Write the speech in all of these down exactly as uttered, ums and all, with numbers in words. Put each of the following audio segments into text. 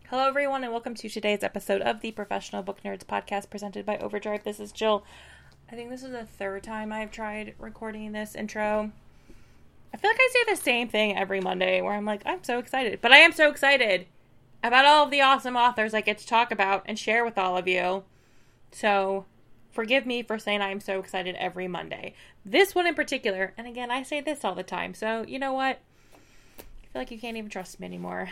Hello, everyone, and welcome to today's episode of the Professional Book Nerds podcast presented by Overdrive. This is Jill. I think this is the third time I've tried recording this intro. I feel like I say the same thing every Monday where I'm like, I'm so excited. But I am so excited about all of the awesome authors I get to talk about and share with all of you. So forgive me for saying I'm so excited every Monday. This one in particular, and again, I say this all the time. So you know what? I feel like you can't even trust me anymore.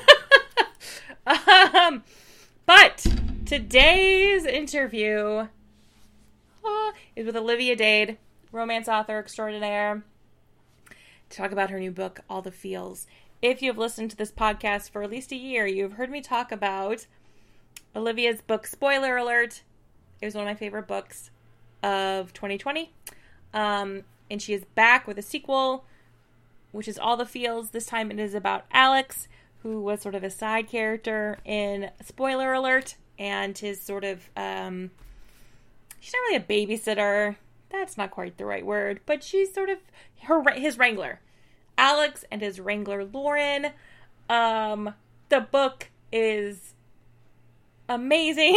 um, but today's interview uh, is with Olivia Dade, romance author extraordinaire, to talk about her new book, All the Feels. If you've listened to this podcast for at least a year, you've heard me talk about Olivia's book, spoiler alert. It was one of my favorite books of twenty twenty. Um, and she is back with a sequel, which is All the Feels. This time it is about Alex, who was sort of a side character in spoiler alert, and his sort of, um, she's not really a babysitter. That's not quite the right word, but she's sort of her his wrangler. Alex and his wrangler, Lauren. Um, the book is amazing.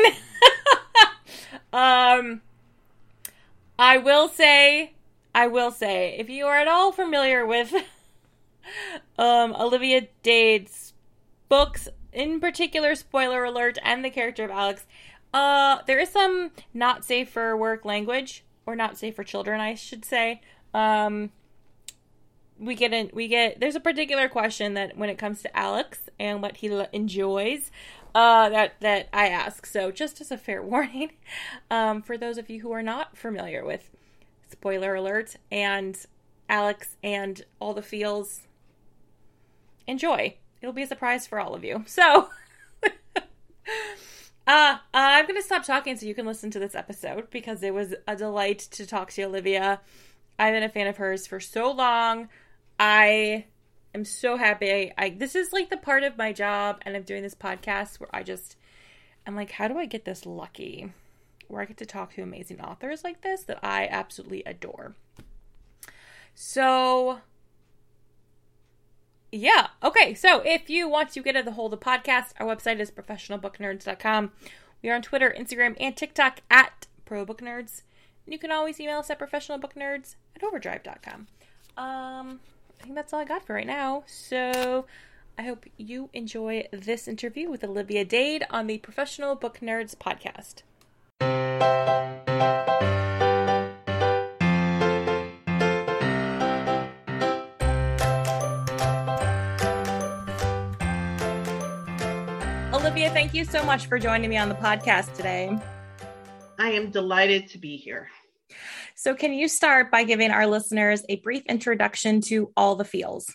um, I will say, I will say, if you are at all familiar with um, Olivia Dade's books, in particular, spoiler alert, and the character of Alex, uh, there is some not safe for work language, or not safe for children, I should say. Um, we get in, we get, there's a particular question that when it comes to Alex and what he l- enjoys, uh, that, that I ask. So just as a fair warning, um, for those of you who are not familiar with spoiler alert and Alex and All the Feels, enjoy. It'll be a surprise for all of you. So, uh, I'm going to stop talking so you can listen to this episode, because it was a delight to talk to Olivia. I've been a fan of hers for so long. I am so happy. I, this is like the part of my job and of doing this podcast where I just, I'm like, how do I get this lucky? Where I get to talk to amazing authors like this that I absolutely adore. So, yeah. Okay. So if you want to get a hold of the podcast, our website is professional book nerds dot com. We are on Twitter, Instagram, and TikTok at ProBookNerds. And you can always email us at professionalbooknerds at overdrive dot com. Um, I think that's all I got for right now. So I hope you enjoy this interview with Olivia Dade on the Professional Book Nerds podcast. Olivia, thank you so much for joining me on the podcast today. I am delighted to be here. So can you start by giving our listeners a brief introduction to All the Feels?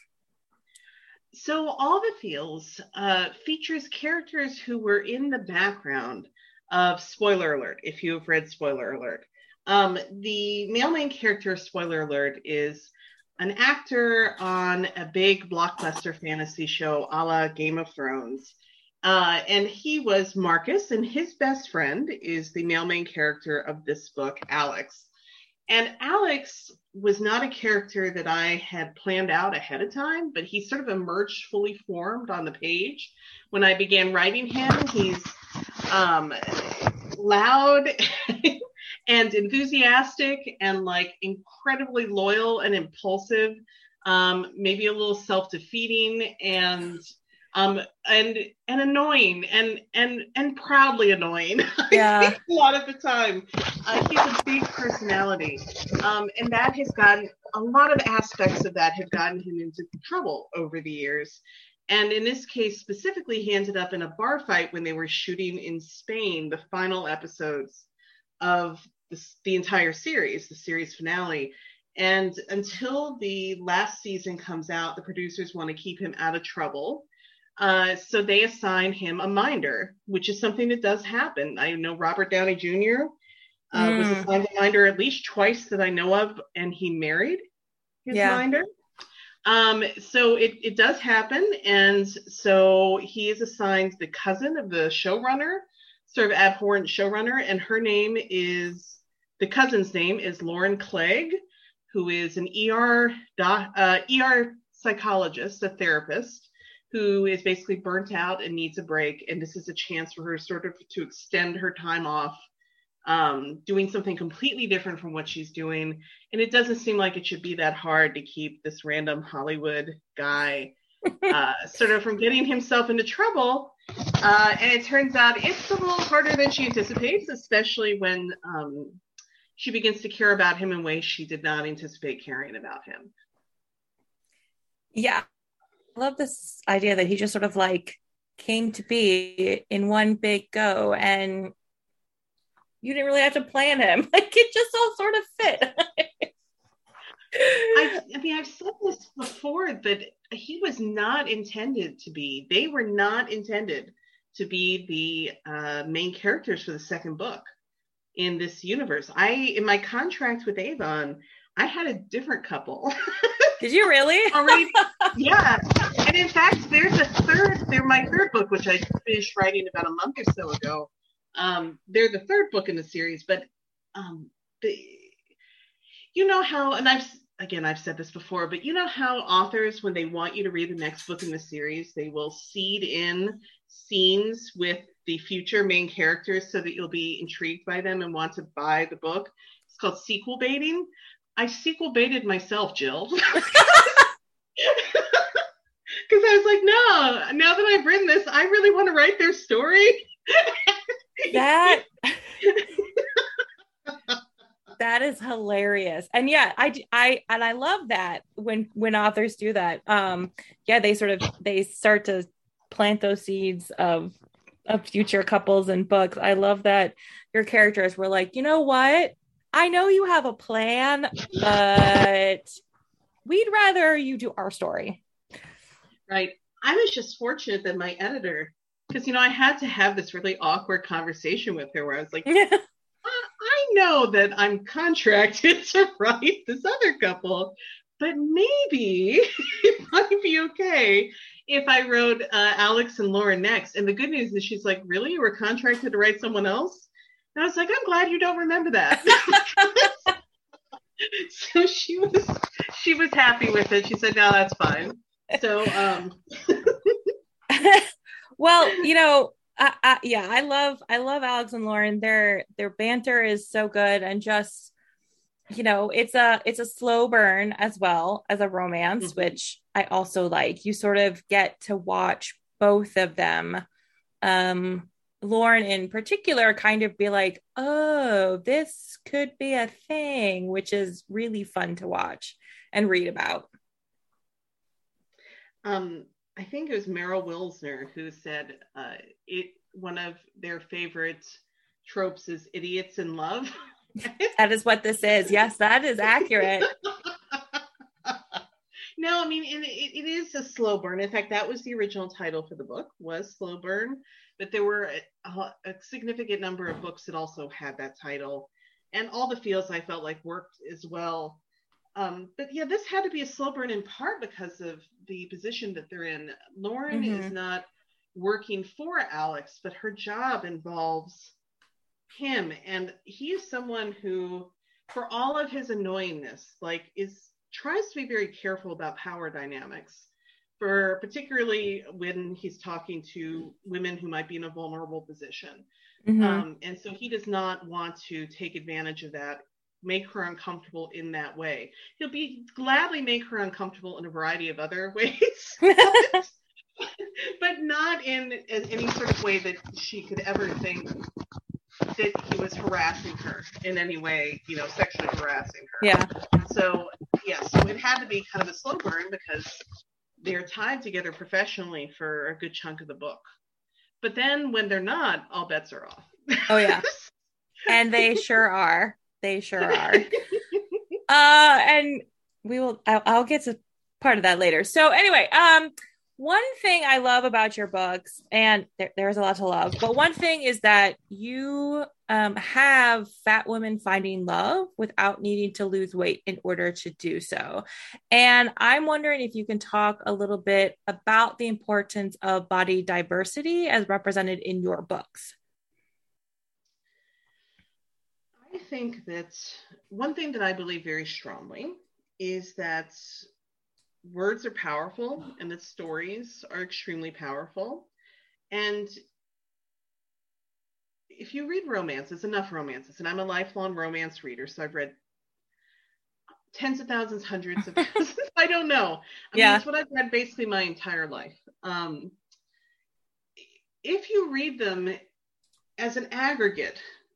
So All the Feels uh, features characters who were in the background of spoiler alert, if you have read spoiler alert. Um, the male main character of spoiler alert is an actor on a big blockbuster fantasy show a la Game of Thrones. Uh, and he was Marcus, and his best friend is the male main character of this book, Alex. And Alex was not a character that I had planned out ahead of time, but he sort of emerged fully formed on the page. When I began writing him, he's um, loud and enthusiastic and like incredibly loyal and impulsive, um, maybe a little self-defeating and Um, and and annoying and and and proudly annoying. Yeah. A lot of the time, uh, he's a big personality, um, and that has gotten a lot of aspects of that have gotten him into trouble over the years. And in this case specifically, he ended up in a bar fight when they were shooting in Spain the final episodes of the, the entire series, the series finale. And until the last season comes out, the producers want to keep him out of trouble. Uh, so they assign him a minder, which is something that does happen. I know Robert Downey Junior Uh, mm. was assigned a minder at least twice that I know of, and he married his yeah. minder. Um, so it, it does happen. And so he is assigned the cousin of the showrunner, sort of abhorrent showrunner, and her name is, the cousin's name is Lauren Clegg, who is an E R, doc, uh, E R psychologist, a therapist. who is basically burnt out and needs a break. And this is a chance for her sort of to extend her time off, um, doing something completely different from what she's doing. And it doesn't seem like it should be that hard to keep this random Hollywood guy uh, sort of from getting himself into trouble. Uh, and it turns out it's a little harder than she anticipates, especially when um, she begins to care about him in ways she did not anticipate caring about him. Yeah. I love this idea that he just sort of like came to be in one big go, and you didn't really have to plan him. Like it just all sort of fit. I, I mean, I've said this before that he was not intended to be, they were not intended to be the uh, main characters for the second book in this universe. I, in my contract with Avon, I had a different couple. Did you really? Already? Yeah. And in fact, there's a third, they're my third book, which I finished writing about a month or so ago. Um, they're the third book in the series, but um, the, you know how, and I've, again, I've said this before, but you know how authors, when they want you to read the next book in the series, they will seed in scenes with the future main characters so that you'll be intrigued by them and want to buy the book. It's called sequel baiting. I sequel baited myself, Jill. Because I was like, no, now that I've written this, I really want to write their story. That that is hilarious. And yeah, I I and I love that when when authors do that. Um yeah, they sort of they start to plant those seeds of of future couples and books. I love that your characters were like, you know what? I know you have a plan, but we'd rather you do our story. Right. I was just fortunate that my editor, because, you know, I had to have this really awkward conversation with her where I was like, I, I know that I'm contracted to write this other couple, but maybe it might be okay if I wrote uh, Alex and Lauren next. And the good news is she's like, really? You were contracted to write someone else? And I was like, I'm glad you don't remember that. So she was she was happy with it. She said, no, that's fine. So, um, well, you know, I, I, yeah, I love, I love Alex and Lauren. Their, their banter is so good, and just, you know, it's a, it's a slow burn as well as a romance, mm-hmm. which I also like. You sort of get to watch both of them. Um, Lauren in particular kind of be like, oh, this could be a thing, which is really fun to watch and read about. Um, I think it was Meryl Wilsner who said uh, it. One of their favorite tropes is idiots in love. That is what this is. Yes, that is accurate. No, I mean, it, it is a slow burn. In fact, that was the original title for the book, was Slow Burn. But there were a, a significant number of books that also had that title. And all the feels I felt like worked as well. Um, but yeah, this had to be a slow burn in part because of the position that they're in. Lauren mm-hmm. is not working for Alex, but her job involves him. And he is someone who, for all of his annoyingness, like is tries to be very careful about power dynamics, for particularly when he's talking to women who might be in a vulnerable position. Mm-hmm. Um, and so he does not want to take advantage of that, make her uncomfortable in that way. He'll be gladly make her uncomfortable in a variety of other ways, but, but not in, in any sort of way that she could ever think that he was harassing her in any way, you know, sexually harassing her. Yeah. So, yeah, so it had to be kind of a slow burn because they're tied together professionally for a good chunk of the book. But then when they're not, all bets are off. Oh, yeah. And they sure are. They sure are. uh, and we will, I'll, I'll get to part of that later. So anyway, um, one thing I love about your books, and there, there's a lot to love, but one thing is that you um, have fat women finding love without needing to lose weight in order to do so. And I'm wondering if you can talk a little bit about the importance of body diversity as represented in your books. I think that one thing that I believe very strongly is that words are powerful and that stories are extremely powerful. And if you read romances, enough romances, and I'm a lifelong romance reader, so I've read tens of thousands, hundreds of thousands, I don't know. I Yeah. mean, it's what I've read basically my entire life. Um, if you read them as an aggregate,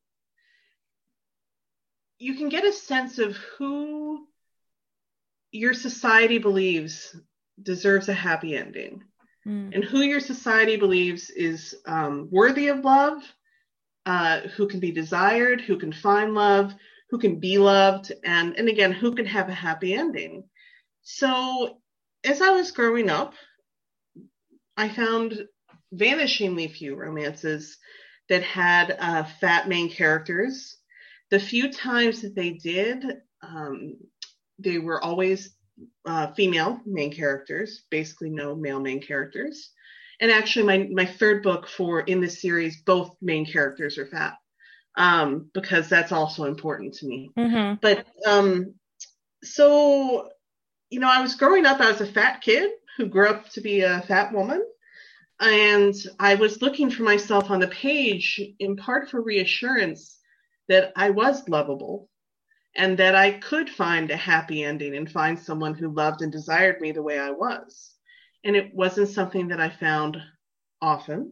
you can get a sense of who your society believes deserves a happy ending, Mm. and who your society believes is um, worthy of love, uh, who can be desired, who can find love, who can be loved, and, and again, who can have a happy ending. So as I was growing up, I found vanishingly few romances that had uh, fat main characters. The few times that they did, um, they were always uh, female main characters, basically no male main characters. And actually, my, my third book for in this series, both main characters are fat, um, because that's also important to me. Mm-hmm. But um, so, you know, I was growing up, I was a fat kid who grew up to be a fat woman. And I was looking for myself on the page in part for reassurance that I was lovable and that I could find a happy ending and find someone who loved and desired me the way I was. And it wasn't something that I found often.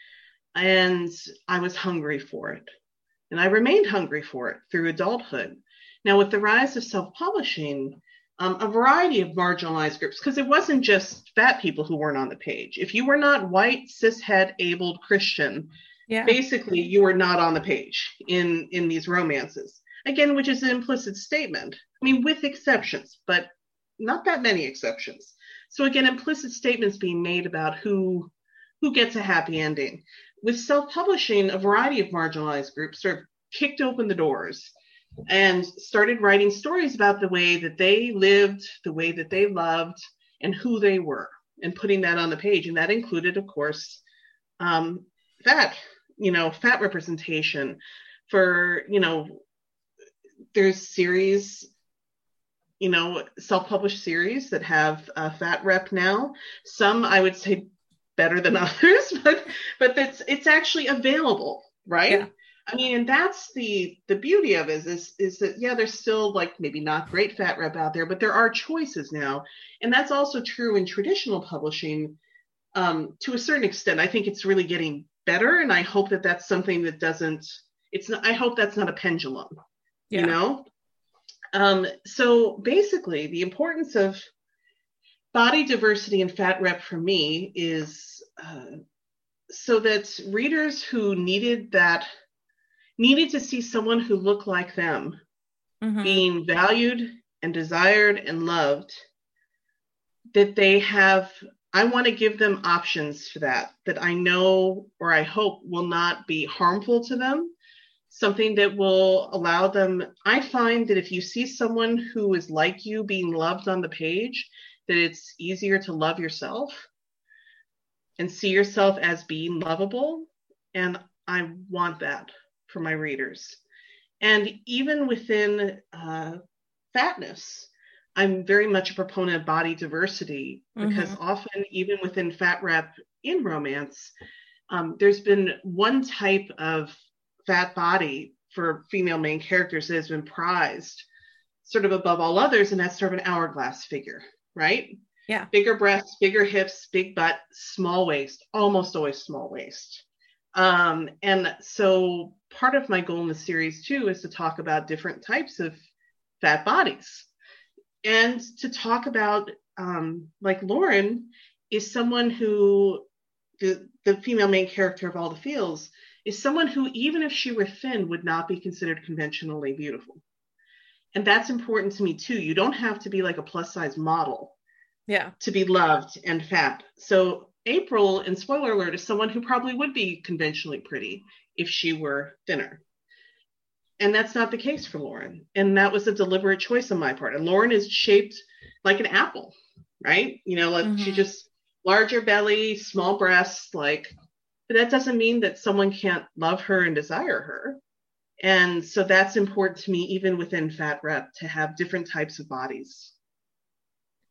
And I was hungry for it. And I remained hungry for it through adulthood. Now, with the rise of self-publishing, um, a variety of marginalized groups, because it wasn't just fat people who weren't on the page. If you were not white, cishet, abled Christian, Yeah. basically you were not on the page in, in these romances. Again, which is an implicit statement. I mean, with exceptions, but not that many exceptions. So again, implicit statements being made about who, who gets a happy ending. With self-publishing, a variety of marginalized groups sort of kicked open the doors and started writing stories about the way that they lived, the way that they loved, and who they were, and putting that on the page. And that included, of course, um, fat, you know, fat representation for, you know, there's series, you know, self-published series that have a fat rep now. Some, I would say, better than others, but but that's it's actually available, right? Yeah. I mean, and that's the the beauty of it is, is is that yeah, there's still like maybe not great fat rep out there, but there are choices now, and that's also true in traditional publishing um, to a certain extent. I think it's really getting better, and I hope that that's something that doesn't. It's not, I hope that's not a pendulum, Yeah. you know. Um, so basically, the importance of body diversity and fat rep for me is uh, so that readers who needed that needed to see someone who looked like them Mm-hmm. being valued and desired and loved, that they have, I want to give them options for that, that I know or I hope will not be harmful to them, something that will allow them. I find that if you see someone who is like you being loved on the page, that it's easier to love yourself and see yourself as being lovable. And I want that for my readers. And even within uh, fatness, I'm very much a proponent of body diversity, because Mm-hmm. often, even within fat rep in romance, um, there's been one type of fat body for female main characters that has been prized sort of above all others, and that's sort of an hourglass figure, right? Yeah. Bigger breasts, bigger hips, big butt, small waist, almost always small waist. Um, and so part of my goal in the series too is to talk about different types of fat bodies, and to talk about um, like Lauren is someone who, the, the female main character of All the Feels, is someone who, even if she were thin, would not be considered conventionally beautiful. And that's important to me too. You don't have to be like a plus size model Yeah. to be loved and fat. So April, in spoiler alert, is someone who probably would be conventionally pretty if she were thinner. And that's not the case for Lauren. And that was a deliberate choice on my part. And Lauren is shaped like an apple, right? You know, like Mm-hmm. she just larger belly, small breasts, like, but that doesn't mean that someone can't love her and desire her. And so that's important to me, even within fat rep, to have different types of bodies.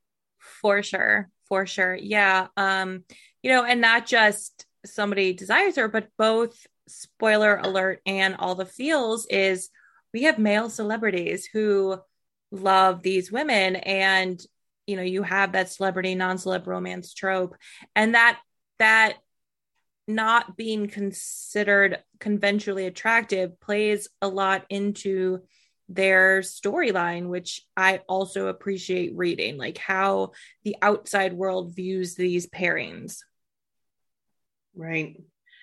For sure. For sure. Yeah. Um, you know, and not just Somebody Desires Her, but both Spoiler Alert and All the Feels is we have male celebrities who love these women, and you know, you have that celebrity non-celeb romance trope, and that that not being considered conventionally attractive plays a lot into their storyline, which I also appreciate reading, like how the outside world views these pairings. Right.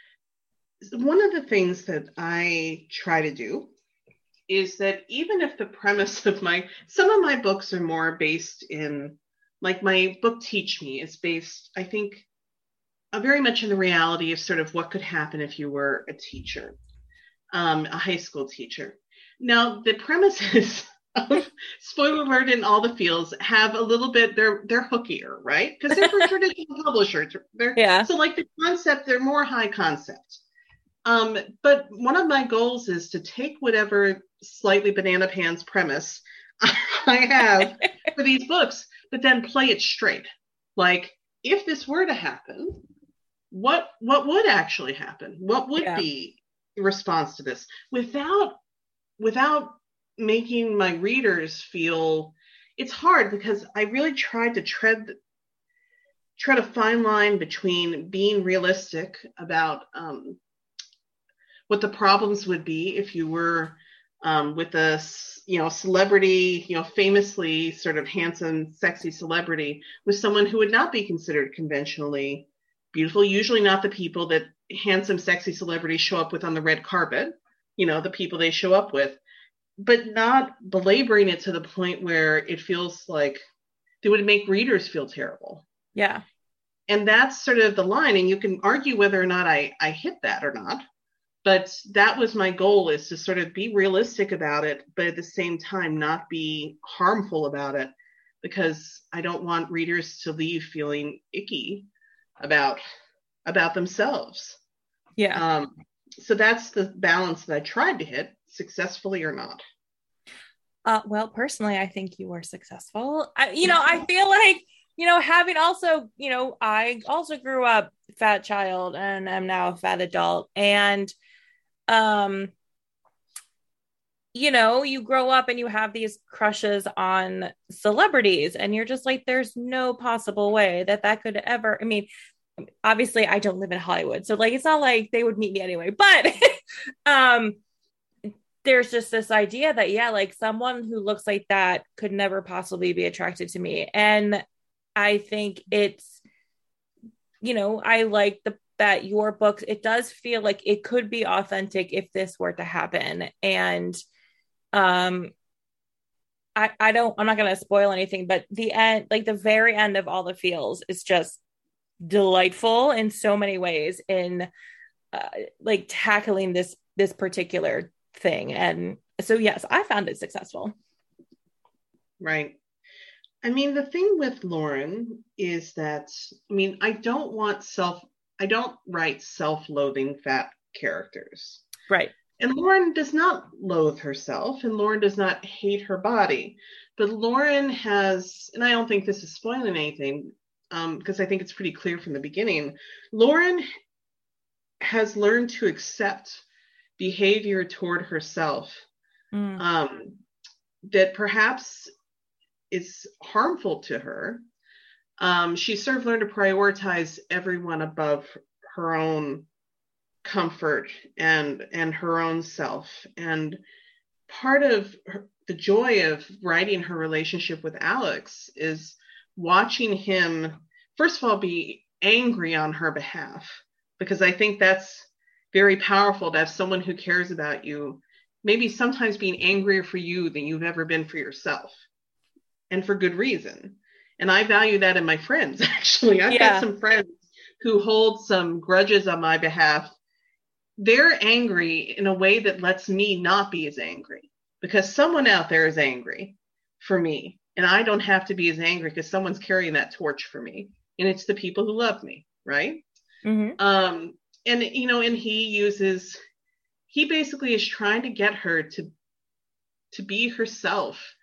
One of the things that I try to do is that even if the premise of my, some of my books are more based in, like my book Teach Me is based, I think, uh, very much in the reality of sort of what could happen if you were a teacher, um, a high school teacher. Now, the premises of Spoiler Alert and All the Feels have a little bit, they're they're hookier, right? Because they're for traditional publishers. They're, Yeah. so like the concept, they're more high concept. Um, but one of my goals is to take whatever slightly banana pants premise I have for these books, but then play it straight. Like, if this were to happen, what what would actually happen? What would Yeah. be the response to this without without making my readers feel it's hard because I really tried to tread tread a fine line between being realistic about um, what the problems would be if you were um, with a you know celebrity, you know, famously sort of handsome, sexy celebrity with someone who would not be considered conventionally beautiful. Usually not the people that handsome, sexy celebrities show up with on the red carpet, you know, the people they show up with, but not belaboring it to the point where it feels like it would make readers feel terrible. Yeah. And that's sort of the line. And you can argue whether or not I, I hit that or not. But that was my goal, is to sort of be realistic about it, but at the same time not be harmful about it, because I don't want readers to leave feeling icky about about themselves. Yeah. Um, so that's the balance that I tried to hit, successfully or not. Uh, well, personally, I think you were successful. I, you know, I feel like, you know, having also, you know, I also grew up fat child and am now a fat adult. And, um, you know, you grow up and you have these crushes on celebrities, and you're just like, there's no possible way that that could ever, I mean, obviously I don't live in Hollywood, so like, it's not like they would meet me anyway, but, um, there's just this idea that, yeah, like someone who looks like that could never possibly be attracted to me. And I think it's, you know, I like the that your books, it does feel like it could be authentic if this were to happen. And um I I don't I'm not gonna spoil anything, but the end, like the very end of All the Feels is just delightful in so many ways in uh, like tackling this this particular thing. And so yes, I found it successful. Right. I mean, the thing with Lauren is that, I mean, I don't want self, I don't write self-loathing fat characters. Right. And Lauren does not loathe herself, and Lauren does not hate her body. But Lauren has, and I don't think this is spoiling anything, um, because I think it's pretty clear from the beginning, Lauren has learned to accept behavior toward herself Mm. um, that perhaps is harmful to her. Um, she sort of learned to prioritize everyone above her own comfort and and her own self. And part of her, the joy of writing her relationship with Alex is watching him, first of all, be angry on her behalf, because I think that's very powerful to have someone who cares about you, maybe sometimes being angrier for you than you've ever been for yourself, and for good reason. And I value that in my friends, actually. I've Yeah. got some friends who hold some grudges on my behalf. They're angry in a way that lets me not be as angry, because someone out there is angry for me. And I don't have to be as angry because someone's carrying that torch for me. And it's the people who love me, right? Mm-hmm. Um, and, you know, and he uses, he basically is trying to get her to, to be herself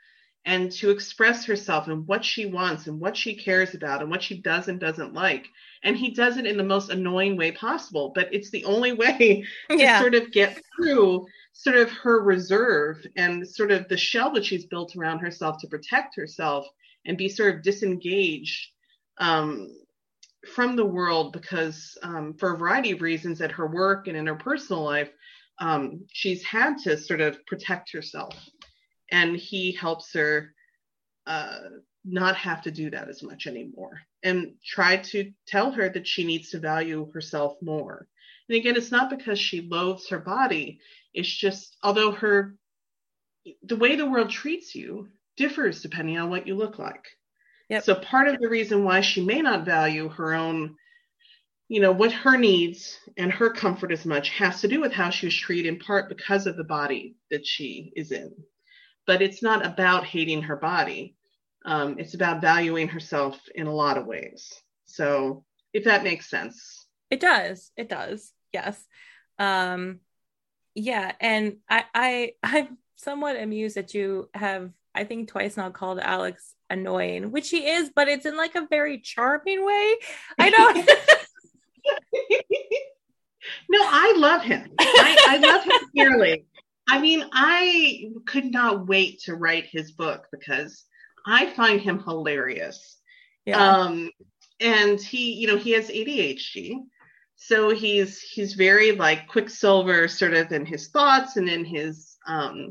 and to express herself and what she wants and what she cares about and what she does and doesn't like. And he does it in the most annoying way possible, but it's the only way to Yeah. sort of get through sort of her reserve and sort of the shell that she's built around herself to protect herself and be sort of disengaged um, from the world, because um, for a variety of reasons at her work and in her personal life, um, she's had to sort of protect herself. And he helps her uh, not have to do that as much anymore, and try to tell her that she needs to value herself more. And again, it's not because she loathes her body. It's just, although her, the way the world treats you differs depending on what you look like. Yep. So part of the reason why she may not value her own, you know, what her needs and her comfort as much has to do with how she was treated, in part because of the body that she is in. But it's not about hating her body. Um, it's about valuing herself in a lot of ways. So if that makes sense. It does. It does. Yes. Um, yeah. And I, I, I'm somewhat amused that you have, I think twice now, called Alex annoying, which he is, but it's in like a very charming way. I don't. No, I love him. I, I love him dearly. I mean, I could not wait to write his book because I find him hilarious. Yeah. Um, and he, you know, he has A D H D. So he's, he's very like Quicksilver sort of in his thoughts and in his um,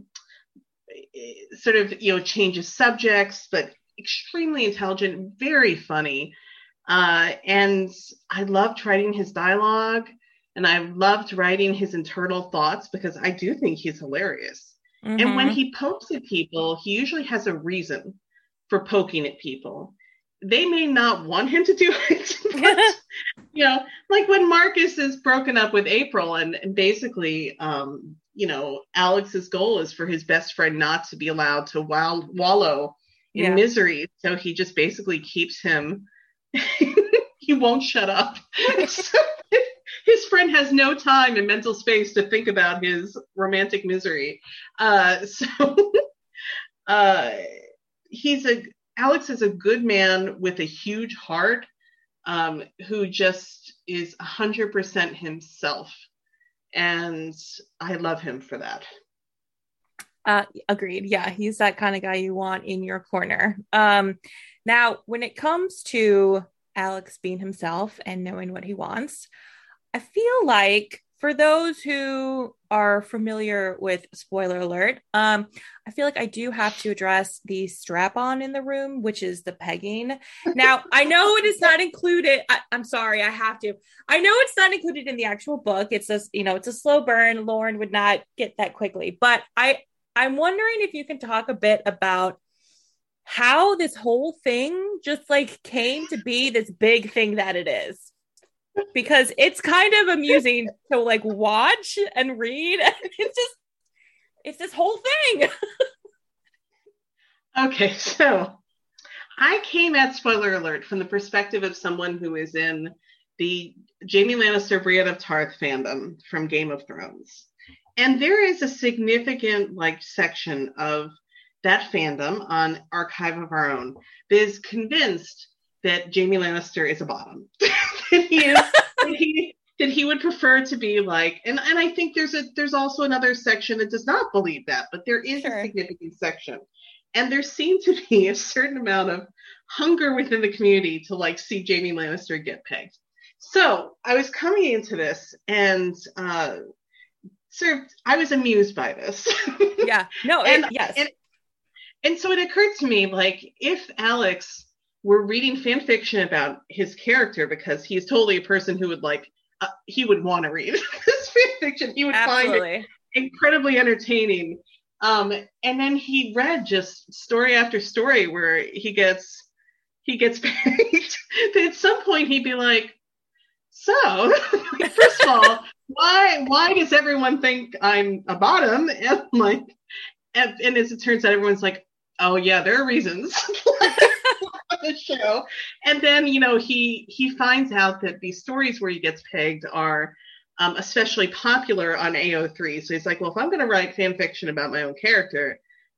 sort of, you know, changes subjects, but extremely intelligent, very funny. Uh, and I loved writing his dialogue. And I loved writing his internal thoughts because I do think he's hilarious. Mm-hmm. And when he pokes at people, he usually has a reason for poking at people. They may not want him to do it, but, you know, like when Marcus is broken up with April and, and basically, um, you know, Alex's goal is for his best friend not to be allowed to wall- wallow in yeah. misery. So he just basically keeps him, he won't shut up. So, his friend has no time and mental space to think about his romantic misery. Uh, so uh, he's a Alex is a good man with a huge heart, um, who just is one hundred percent himself. And I love him for that. Uh, agreed. Yeah, he's that kind of guy you want in your corner. Um, now, when it comes to Alex being himself and knowing what he wants, I feel like for those who are familiar with spoiler alert, um, I feel like I do have to address the strap-on in the room, which is the pegging. Now, I know it is not included. I, I'm sorry, I have to. I know it's not included in the actual book. It's a, you know, it's a slow burn. Lauren would not get that quickly. But I, I'm wondering if you can talk a bit about how this whole thing just like came to be this big thing that it is. Because it's kind of amusing to like watch and read. It's just, it's this whole thing. Okay, so I came at spoiler alert from the perspective of someone who is in the Jaime Lannister, Brienne of Tarth fandom from Game of Thrones. And there is a significant like section of that fandom on Archive of Our Own that is convinced that Jaime Lannister is a bottom. that, he is, that, he, that he would prefer to be like, and, and I think there's a there's also another section that does not believe that, but there is sure. a significant section. And there seemed to be a certain amount of hunger within the community to like see Jaime Lannister get pegged. So I was coming into this and uh, sort of, I was amused by this. Yeah, no, and, it, yes. And, and so it occurred to me, like, if Alex were reading fan fiction about his character, because he's totally a person who would like, uh, he would want to read this fan fiction. He would Absolutely. find it incredibly entertaining. Um, and then he read just story after story where he gets, he gets pegged. At some point he'd be like, so, first of all, why, why does everyone think I'm a bottom? And like, and, and as it turns out, everyone's like, oh yeah, there are reasons. The show. And then, you know, he he finds out that these stories where he gets pegged are um, especially popular on A O three. So he's like, well, if I'm going to write fan fiction about my own character,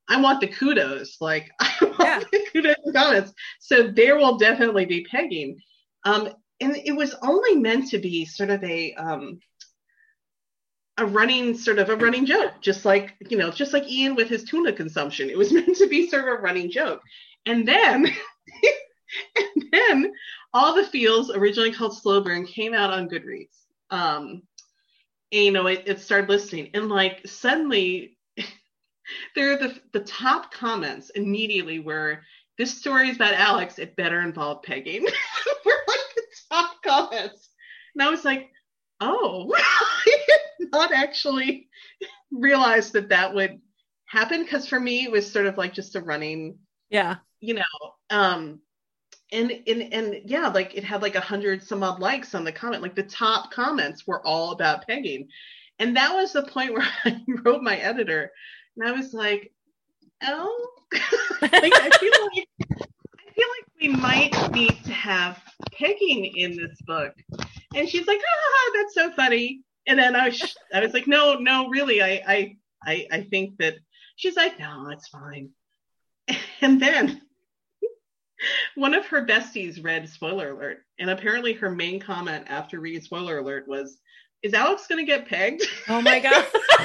I want the kudos. Like, I want Yeah. the kudos and comments. So there will definitely be pegging. Um, and it was only meant to be sort of a um, a running sort of a running joke, just like, you know, just like Ian with his tuna consumption. It was meant to be sort of a running joke. And then and then All the Feels, originally called Slow Burn, came out on Goodreads. Um, and, you know, it, it started listening, and like suddenly there are the the top comments immediately were, "This story is about Alex. It better involve pegging." Were like the top comments, and I was like, "Oh, I had not actually realized that that would happen." Because for me, it was sort of like just a running, Yeah. you know, um, and and and yeah, like it had like a hundred some odd likes on the comment. Like the top comments were all about pegging, and that was the point where I wrote my editor, and I was like, "Oh, like I feel like I feel like we might need to have pegging in this book." And she's like, "Ah, that's so funny." And then I was I was like, "No, no, really, I I I, I think that." She's like, "No, it's fine." And then one of her besties read Spoiler Alert, and apparently her main comment after reading Spoiler Alert was, "Is Alex going to get pegged?" Oh my God.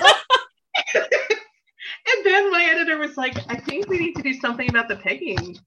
And then my editor was like, "I think we need to do something about the pegging."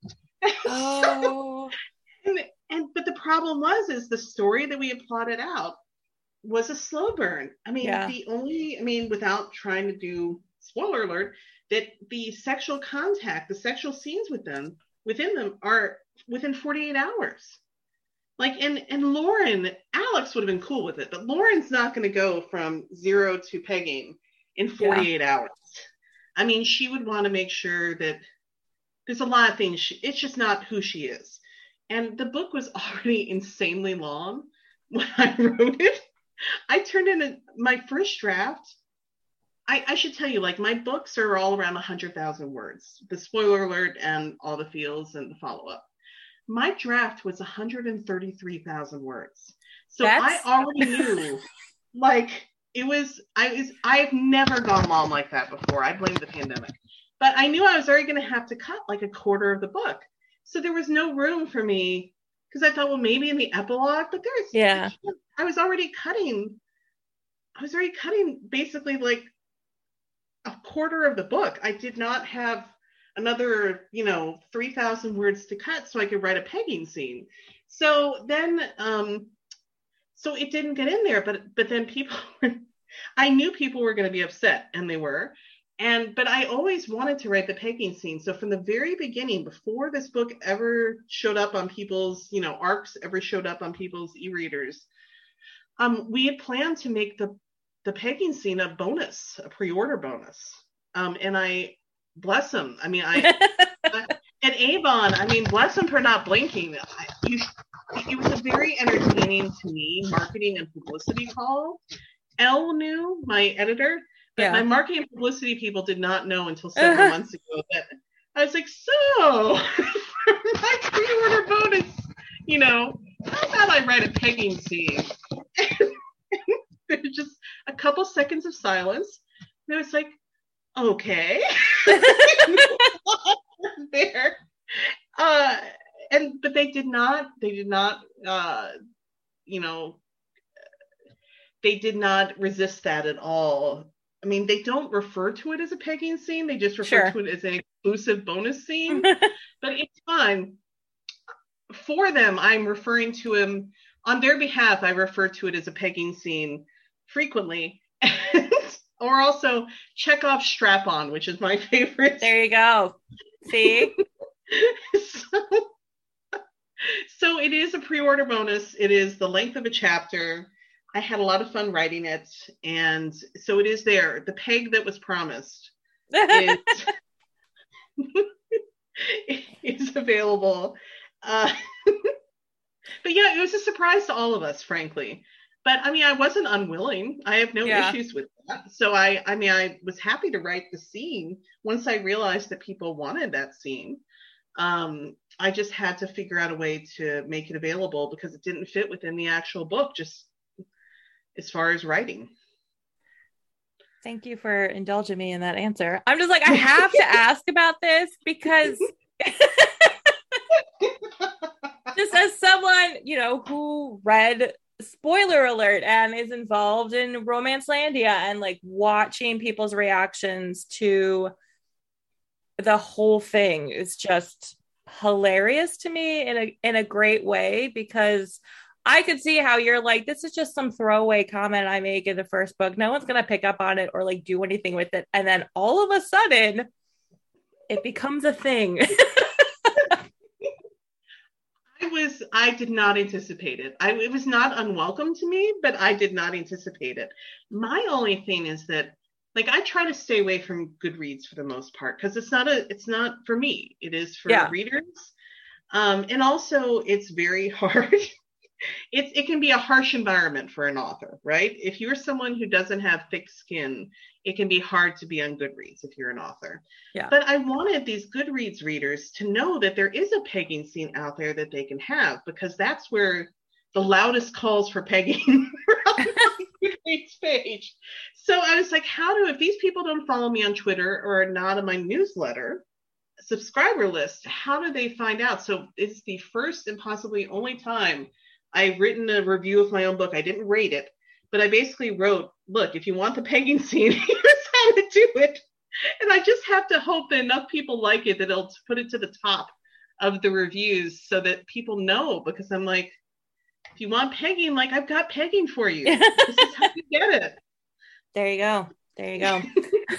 Oh. So, and, and but the problem was, is the story that we had plotted out was a slow burn. I mean, Yeah. the only, I mean, without trying to do spoiler alert, that the sexual contact, the sexual scenes with them, within them are within forty-eight hours. Like, and and Lauren, Alex would have been cool with it, but Lauren's not going to go from zero to pegging in forty-eight Yeah. hours. I mean, she would want to make sure that there's a lot of things. She, it's just not who she is. And the book was already insanely long when I wrote it. I turned in a, my first draft. I, I should tell you, like, my books are all around one hundred thousand words. The Spoiler Alert and All the Feels and the follow-up. My draft was one hundred thirty-three thousand words. So That's I already knew, like, it was, I was, I've never gone long like that before. I blame the pandemic. But I knew I was already going to have to cut like a quarter of the book. So there was no room for me, because I thought, well, maybe in the epilogue, but there's, yeah. I, I was already cutting, I was already cutting basically like a quarter of the book. I did not have another, you know, three thousand words to cut so I could write a pegging scene. So then, um, so it didn't get in there, but, but then people, I knew people were going to be upset, and they were. And, but I always wanted to write the pegging scene. So from the very beginning, before this book ever showed up on people's, you know, arcs ever showed up on people's e-readers, um, we had planned to make the, the pegging scene a bonus, a pre-order bonus. Um, and I, bless him. I mean, I, I and Avon, I mean, bless him for not blinking. I, you, it was a very entertaining, to me, marketing and publicity call. Elle knew, my editor, but Yeah. my marketing and publicity people did not know until several months ago that I was like, so for my pre-order bonus, you know, how about I write a pegging scene? And there's just a couple seconds of silence. And I was like, okay. There. Uh, and but they did not, they did not, uh, you know, they did not resist that at all. I mean, they don't refer to it as a pegging scene. They just refer Sure. to it as an exclusive bonus scene. But it's fine. For them, I'm referring to him, on their behalf, I refer to it as a pegging scene frequently. Or also Chekhov's strap-on, which is my favorite. There you go. See? so, so it is a pre-order bonus. It is the length of a chapter. I had a lot of fun writing it, and so it is there. The peg that was promised is, is available. Uh, but yeah, it was a surprise to all of us, frankly. But I mean, I wasn't unwilling. I have no Yeah. issues with that. So I, I mean, I was happy to write the scene once I realized that people wanted that scene. Um, I just had to figure out a way to make it available because it didn't fit within the actual book, just as far as writing. Thank you for indulging me in that answer. I'm just like, I have to ask about this because just as someone, you know, who read spoiler alert and is involved in Romance Landia and like watching people's reactions to the whole thing is just hilarious to me in a in a great way because I could see how you're like, this is just some throwaway comment I make in the first book. No one's gonna pick up on it or like do anything with it. And then all of a sudden it becomes a thing. I was, I did not anticipate it. I, it was not unwelcome to me, but I did not anticipate it. My only thing is that, like, I try to stay away from Goodreads for the most part because it's not a, it's not for me. It is for Yeah. readers, um, and also it's very hard. It's it can be a harsh environment for an author, right? If you're someone who doesn't have thick skin, it can be hard to be on Goodreads if you're an author. Yeah. But I wanted these Goodreads readers to know that there is a pegging scene out there that they can have, because that's where the loudest calls for pegging are on the Goodreads page. So I was like, how do, if these people don't follow me on Twitter or are not on my newsletter subscriber list, how do they find out? So it's the first and possibly only time I've written a review of my own book. I didn't rate it, but I basically wrote, look, if you want the pegging scene, here's how to do it. And I just have to hope that enough people like it that it'll put it to the top of the reviews so that people know, because I'm like, if you want pegging, like, I've got pegging for you. This is how you get it. There you go. There you go.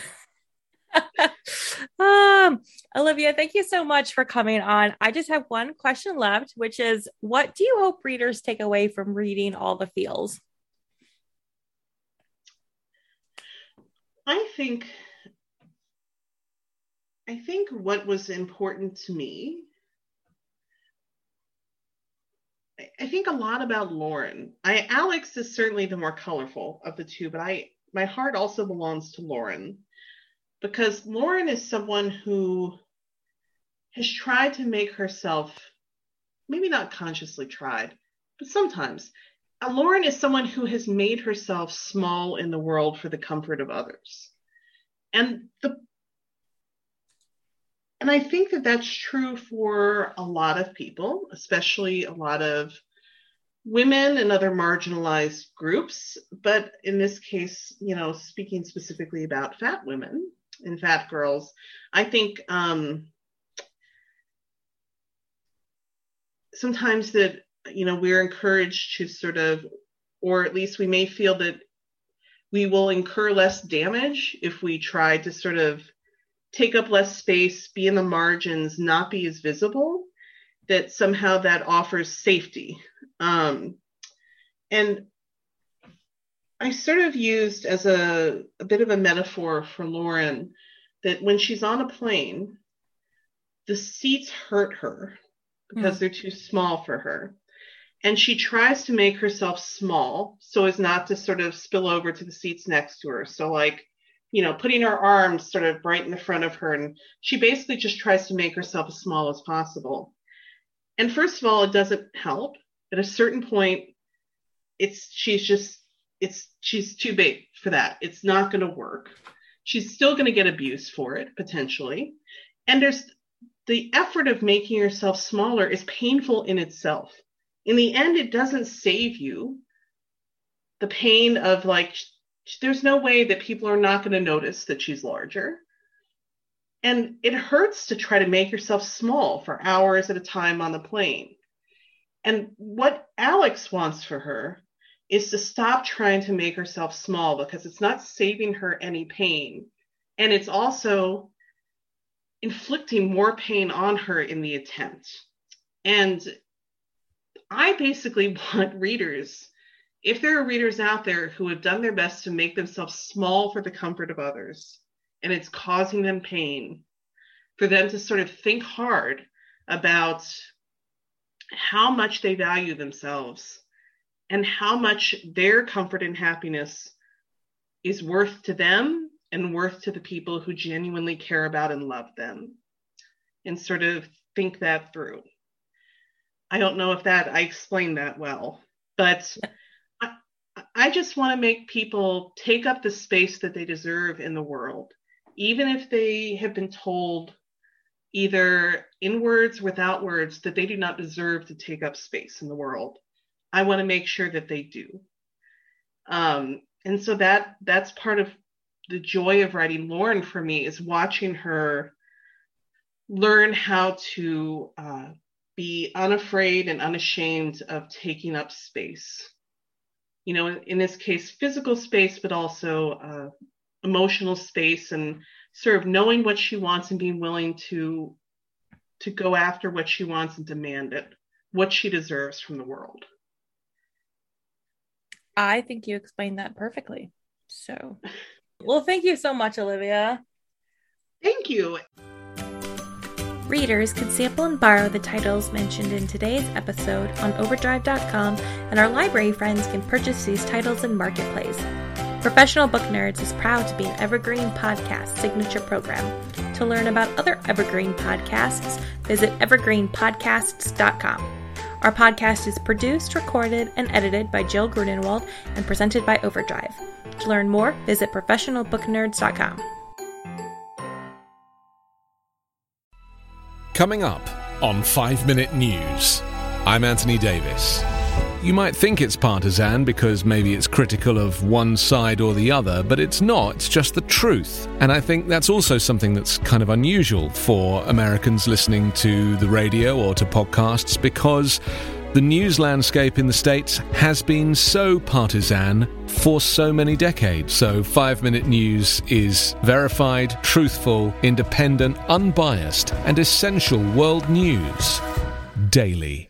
um, Olivia, thank you so much for coming on. I just have one question left, which is, what do you hope readers take away from reading All the Feels? I think, I think what was important to me, I think a lot about Lauren. I, Alex is certainly the more colorful of the two, but I, my heart also belongs to Lauren, because Lauren is someone who has tried to make herself, maybe not consciously tried, but sometimes. Uh, Lauren is someone who has made herself small in the world for the comfort of others. And the and I think that that's true for a lot of people, especially a lot of women and other marginalized groups. But in this case, you know, speaking specifically about fat women and fat girls, I think um, sometimes that, you know, we're encouraged to sort of, or at least we may feel that we will incur less damage if we try to sort of take up less space, be in the margins, not be as visible, that somehow that offers safety. Um, and I sort of used as a, a bit of a metaphor for Lauren that when she's on a plane, the seats hurt her because mm. they're too small for her. And she tries to make herself small so as not to sort of spill over to the seats next to her. So like, you know, putting her arms sort of right in the front of her. And she basically just tries to make herself as small as possible. And first of all, it doesn't help. At a certain point, it's, she's just, it's, she's too big for that. It's not going to work. She's still going to get abuse for it, potentially. And there's the effort of making yourself smaller is painful in itself. In the end, it doesn't save you the pain of like, there's no way that people are not going to notice that she's larger. And it hurts to try to make yourself small for hours at a time on the plane. And what Alex wants for her is to stop trying to make herself small, because it's not saving her any pain. And it's also inflicting more pain on her in the attempt. And I basically want readers, if there are readers out there who have done their best to make themselves small for the comfort of others, and it's causing them pain, for them to sort of think hard about how much they value themselves and how much their comfort and happiness is worth to them and worth to the people who genuinely care about and love them, and sort of think that through. I don't know if that I explained that well, but I, I just want to make people take up the space that they deserve in the world, even if they have been told either in words or without words that they do not deserve to take up space in the world. I want to make sure that they do. Um, and so that that's part of the joy of writing Lauren for me, is watching her learn how to uh, be unafraid and unashamed of taking up space. You know, in, in this case, physical space, but also uh, emotional space, and sort of knowing what she wants and being willing to to go after what she wants and demand it, what she deserves from the world. I think you explained that perfectly. So, well, thank you so much, Olivia. Thank you. Readers can sample and borrow the titles mentioned in today's episode on overdrive dot com, and our library friends can purchase these titles in Marketplace. Professional Book Nerds is proud to be an Evergreen Podcast signature program. To learn about other Evergreen podcasts, visit evergreen podcasts dot com. Our podcast is produced, recorded, and edited by Jill Grunenwald and presented by Overdrive. To learn more, visit professional book nerds dot com. Coming up on five minute News, I'm Anthony Davis. You might think it's partisan because maybe it's critical of one side or the other, but it's not. It's just the truth. And I think that's also something that's kind of unusual for Americans listening to the radio or to podcasts, because the news landscape in the States has been so partisan for so many decades. So five minute News is verified, truthful, independent, unbiased, and essential world news daily.